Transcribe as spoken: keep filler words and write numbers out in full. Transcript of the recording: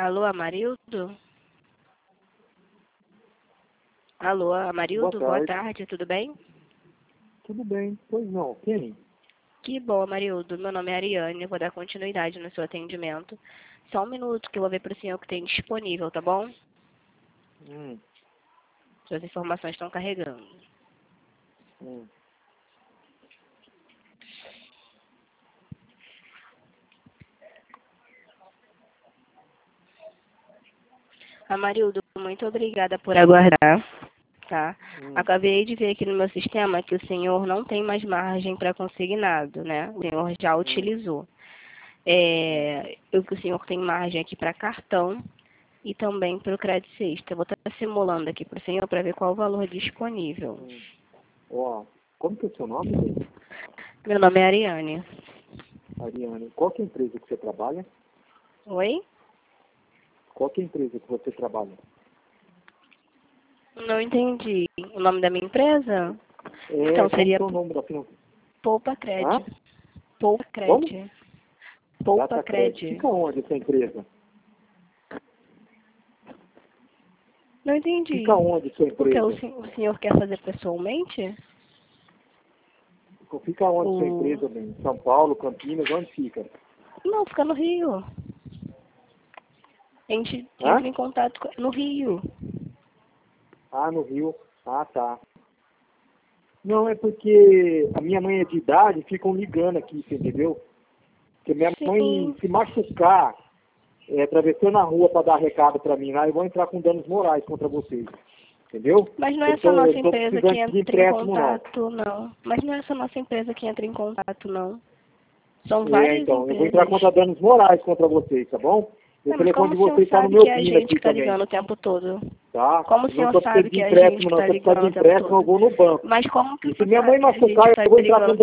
Alô, Amarildo? Alô, Amarildo? Boa Boa tarde. tarde, tudo bem? Tudo bem. Pois não. Quem? Que bom, Amarildo. Meu nome é Ariane, eu vou dar continuidade no seu atendimento. Só um minuto que eu vou ver para o senhor o que tem disponível, tá bom? Hum, Suas informações estão carregando. hum. Amarildo, muito obrigada por aguardar, tá? Hum. Acabei de ver aqui no meu sistema que o senhor não tem mais margem para consignado, né? O senhor já utilizou. É, eu que o senhor tem margem aqui para cartão e também para o crédito sexta. Eu vou estar simulando aqui para o senhor para ver qual o valor disponível. Hum. Ó, como que é o seu nome, bem? Meu nome é Ariane. Ariane? Qual que é a empresa que você trabalha? Oi? Qual que é a empresa que você trabalha? Não entendi. O nome da minha empresa? É, Então como seria que é o nome da firma? Poupa Hã? Cred. Poupa Como? Cred. Poupa Datacred. Cred. Fica onde essa empresa? Não entendi. Fica onde sua Porque o, empresa? sen- o senhor quer fazer pessoalmente? Fica onde sua O... empresa, bem? São Paulo, Campinas, onde fica? Não, fica no Rio. A gente Hã? entra em contato com... no Rio. Ah, no Rio. Ah, tá. Não, é porque a minha mãe é de idade, ficam ligando aqui, você entendeu? Porque minha Sim. mãe se machucar, é, atravessando a rua para dar recado para mim lá, eu vou entrar com danos morais contra vocês. Entendeu? Mas não é Eu essa tô, nossa eu não tô empresa que precisando de entra em empréstimo, não. contato, não. Mas não é essa nossa empresa que entra em contato, não. São É, várias então, eu vou empresas. entrar contra danos morais contra vocês, tá bom? O Não, mas telefone como de o senhor vocês está no sabe meu que é a PIN gente aqui que está também, ligando o tempo todo? tá? Como o Eu não senhor estou sabe precisando de que é a gente empréstimo, que não. está Se eu precisar ligando de o tempo empréstimo, eu todo? vou no banco. Mas como que E o se senhor minha mãe sabe que a gente machucar, está eu vou entrar ligando com o